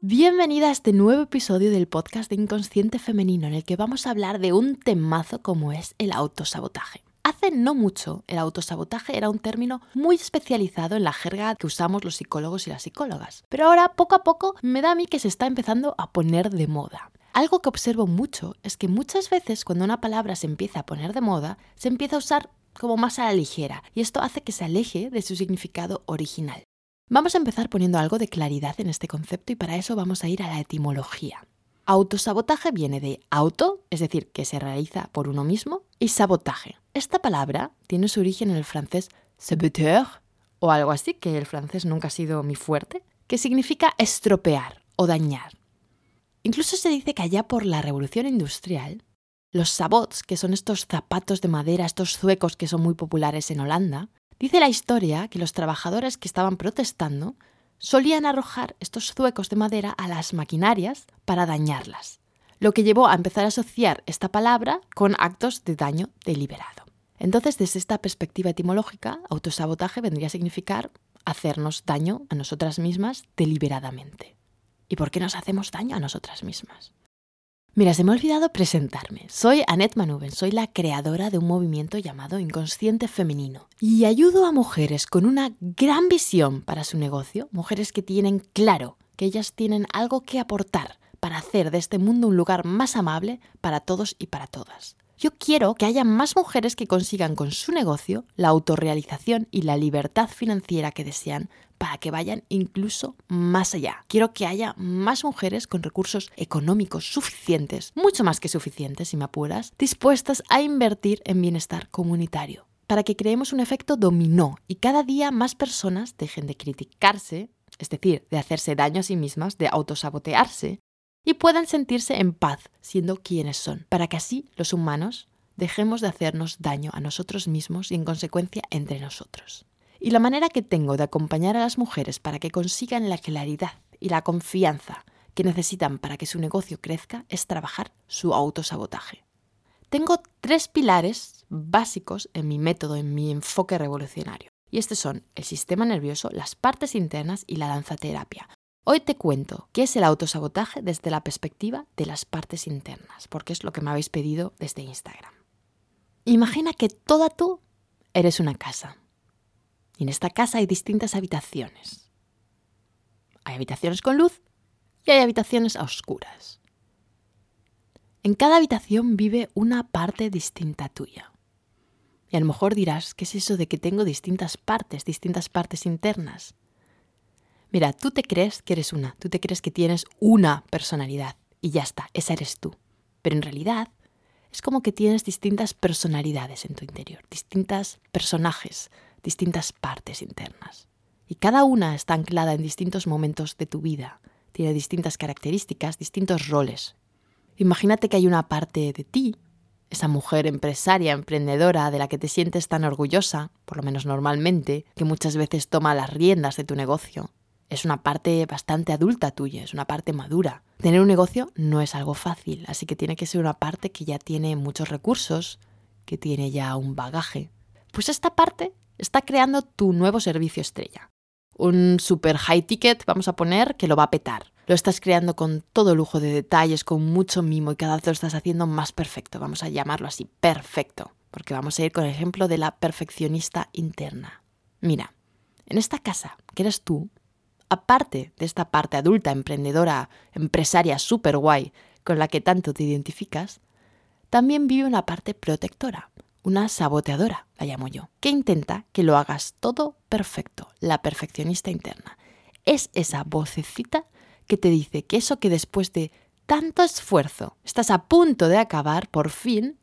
Bienvenida a este nuevo episodio del podcast de Inconsciente Femenino, en el que vamos a hablar de un temazo como es el autosabotaje. Hace no mucho, el autosabotaje era un término muy especializado en la jerga que usamos los psicólogos y las psicólogas. Pero ahora, poco a poco, me da a mí que se está empezando a poner de moda. Algo que observo mucho es que muchas veces cuando una palabra se empieza a poner de moda, se empieza a usar como más a la ligera, y esto hace que se aleje de su significado original. Vamos a empezar poniendo algo de claridad en este concepto y para eso vamos a ir a la etimología. Autosabotaje viene de auto, es decir, que se realiza por uno mismo, y sabotaje. Esta palabra tiene su origen en el francés saboteur, o algo así, que el francés nunca ha sido mi fuerte, que significa estropear o dañar. Incluso se dice que allá por la Revolución Industrial, los sabots, que son estos zapatos de madera, estos zuecos que son muy populares en Holanda, dice la historia que los trabajadores que estaban protestando solían arrojar estos zuecos de madera a las maquinarias para dañarlas, lo que llevó a empezar a asociar esta palabra con actos de daño deliberado. Entonces, desde esta perspectiva etimológica, autosabotaje vendría a significar hacernos daño a nosotras mismas deliberadamente. ¿Y por qué nos hacemos daño a nosotras mismas? Mira, se me ha olvidado presentarme. Soy Annette Manuben, soy la creadora de un movimiento llamado Inconsciente Femenino y ayudo a mujeres con una gran visión para su negocio, mujeres que tienen claro que ellas tienen algo que aportar para hacer de este mundo un lugar más amable para todos y para todas. Yo quiero que haya más mujeres que consigan con su negocio la autorrealización y la libertad financiera que desean para que vayan incluso más allá. Quiero que haya más mujeres con recursos económicos suficientes, mucho más que suficientes si me apuras, dispuestas a invertir en bienestar comunitario, para que creemos un efecto dominó y cada día más personas dejen de criticarse, es decir, de hacerse daño a sí mismas, de autosabotearse, y puedan sentirse en paz siendo quienes son, para que así los humanos dejemos de hacernos daño a nosotros mismos y en consecuencia entre nosotros. Y la manera que tengo de acompañar a las mujeres para que consigan la claridad y la confianza que necesitan para que su negocio crezca es trabajar su autosabotaje. Tengo 3 pilares básicos en mi método, en mi enfoque revolucionario. Y estos son el sistema nervioso, las partes internas y la danzaterapia. Hoy te cuento qué es el autosabotaje desde la perspectiva de las partes internas, porque es lo que me habéis pedido desde Instagram. Imagina que toda tú eres una casa. Y en esta casa hay distintas habitaciones. Hay habitaciones con luz y hay habitaciones a oscuras. En cada habitación vive una parte distinta tuya. Y a lo mejor dirás, ¿qué es eso de que tengo distintas partes internas? Mira, tú te crees que eres una, tú te crees que tienes una personalidad y ya está, esa eres tú. Pero en realidad es como que tienes distintas personalidades en tu interior, distintos personajes, distintas partes internas. Y cada una está anclada en distintos momentos de tu vida, tiene distintas características, distintos roles. Imagínate que hay una parte de ti, esa mujer empresaria, emprendedora, de la que te sientes tan orgullosa, por lo menos normalmente, que muchas veces toma las riendas de tu negocio. Es una parte bastante adulta tuya, es una parte madura. Tener un negocio no es algo fácil, así que tiene que ser una parte que ya tiene muchos recursos, que tiene ya un bagaje. Pues esta parte está creando tu nuevo servicio estrella. Un super high ticket, vamos a poner, que lo va a petar. Lo estás creando con todo lujo de detalles, con mucho mimo y cada vez lo estás haciendo más perfecto. Vamos a llamarlo así, perfecto, porque vamos a ir con el ejemplo de la perfeccionista interna. Mira, en esta casa, que eres tú, aparte de esta parte adulta, emprendedora, empresaria súper guay con la que tanto te identificas, también vive una parte protectora, una saboteadora, la llamo yo, que intenta que lo hagas todo perfecto, la perfeccionista interna. Es esa vocecita que te dice que eso que después de tanto esfuerzo estás a punto de acabar, por fin,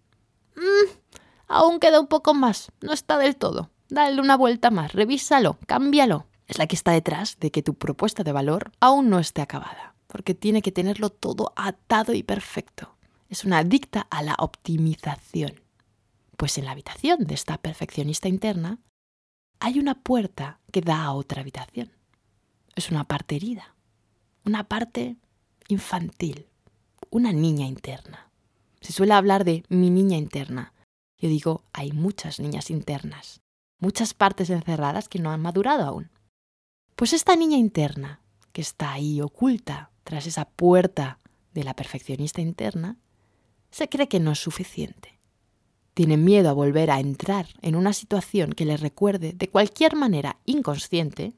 aún queda un poco más, no está del todo. Dale una vuelta más, revísalo, cámbialo. Es la que está detrás de que tu propuesta de valor aún no esté acabada, porque tiene que tenerlo todo atado y perfecto. Es una adicta a la optimización. Pues en la habitación de esta perfeccionista interna hay una puerta que da a otra habitación. Es una parte herida, una parte infantil, una niña interna. Se suele hablar de mi niña interna. Yo digo, hay muchas niñas internas, muchas partes encerradas que no han madurado aún. Pues esta niña interna, que está ahí oculta, tras esa puerta de la perfeccionista interna, se cree que no es suficiente. Tiene miedo a volver a entrar en una situación que le recuerde de cualquier manera inconsciente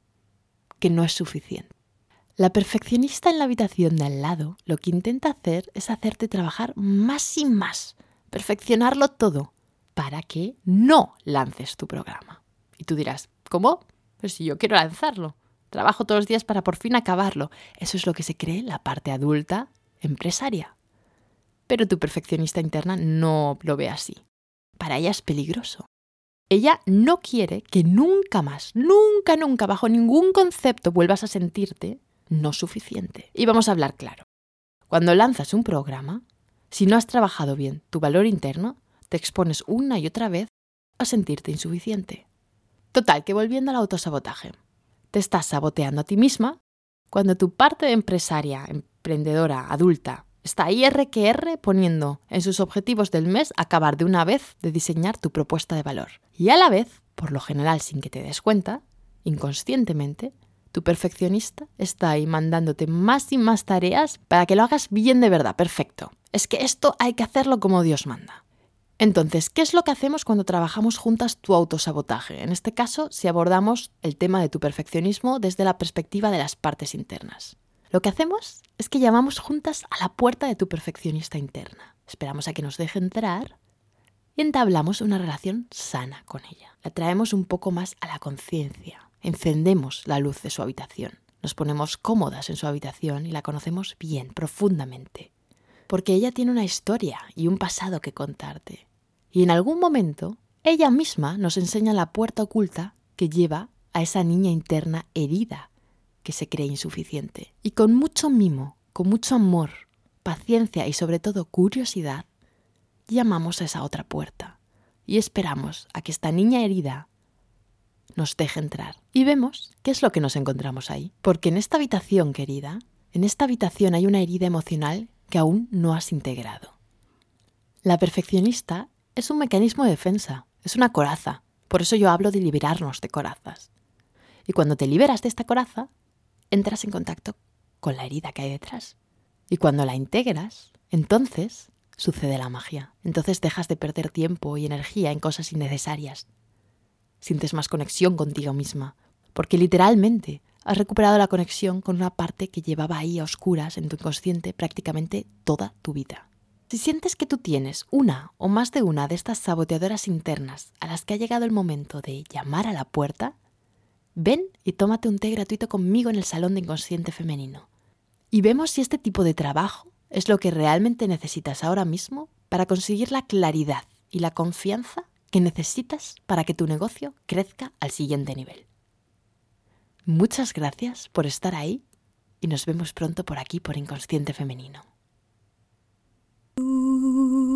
que no es suficiente. La perfeccionista en la habitación de al lado lo que intenta hacer es hacerte trabajar más y más, perfeccionarlo todo, para que no lances tu programa. Y tú dirás, ¿cómo? Pues si yo quiero lanzarlo, trabajo todos los días para por fin acabarlo. Eso es lo que se cree la parte adulta empresaria. Pero tu perfeccionista interna no lo ve así. Para ella es peligroso. Ella no quiere que nunca más, nunca, bajo ningún concepto vuelvas a sentirte no suficiente. Y vamos a hablar claro. Cuando lanzas un programa, si no has trabajado bien tu valor interno, te expones una y otra vez a sentirte insuficiente. Total, que volviendo al autosabotaje, te estás saboteando a ti misma cuando tu parte empresaria, emprendedora, adulta, está ahí R poniendo en sus objetivos del mes acabar de una vez de diseñar tu propuesta de valor. Y a la vez, por lo general sin que te des cuenta, inconscientemente, tu perfeccionista está ahí mandándote más y más tareas para que lo hagas bien de verdad, perfecto. Es que esto hay que hacerlo como Dios manda. Entonces, ¿qué es lo que hacemos cuando trabajamos juntas tu autosabotaje? En este caso, si abordamos el tema de tu perfeccionismo desde la perspectiva de las partes internas. Lo que hacemos es que llamamos juntas a la puerta de tu perfeccionista interna. Esperamos a que nos deje entrar y entablamos una relación sana con ella. La traemos un poco más a la conciencia. Encendemos la luz de su habitación. Nos ponemos cómodas en su habitación y la conocemos bien, profundamente. Porque ella tiene una historia y un pasado que contarte. Y en algún momento, ella misma nos enseña la puerta oculta que lleva a esa niña interna herida que se cree insuficiente. Y con mucho mimo, con mucho amor, paciencia y sobre todo curiosidad, llamamos a esa otra puerta y esperamos a que esta niña herida nos deje entrar. Y vemos qué es lo que nos encontramos ahí. Porque en esta habitación, querida, en esta habitación hay una herida emocional que aún no has integrado. La perfeccionista es un mecanismo de defensa, es una coraza. Por eso yo hablo de liberarnos de corazas. Y cuando te liberas de esta coraza, entras en contacto con la herida que hay detrás. Y cuando la integras, entonces sucede la magia. Entonces dejas de perder tiempo y energía en cosas innecesarias. Sientes más conexión contigo misma, porque literalmente has recuperado la conexión con una parte que llevaba ahí a oscuras en tu inconsciente prácticamente toda tu vida. Si sientes que tú tienes una o más de una de estas saboteadoras internas a las que ha llegado el momento de llamar a la puerta, ven y tómate un té gratuito conmigo en el Salón de Inconsciente Femenino. Y vemos si este tipo de trabajo es lo que realmente necesitas ahora mismo para conseguir la claridad y la confianza que necesitas para que tu negocio crezca al siguiente nivel. Muchas gracias por estar ahí y nos vemos pronto por aquí por Inconsciente Femenino.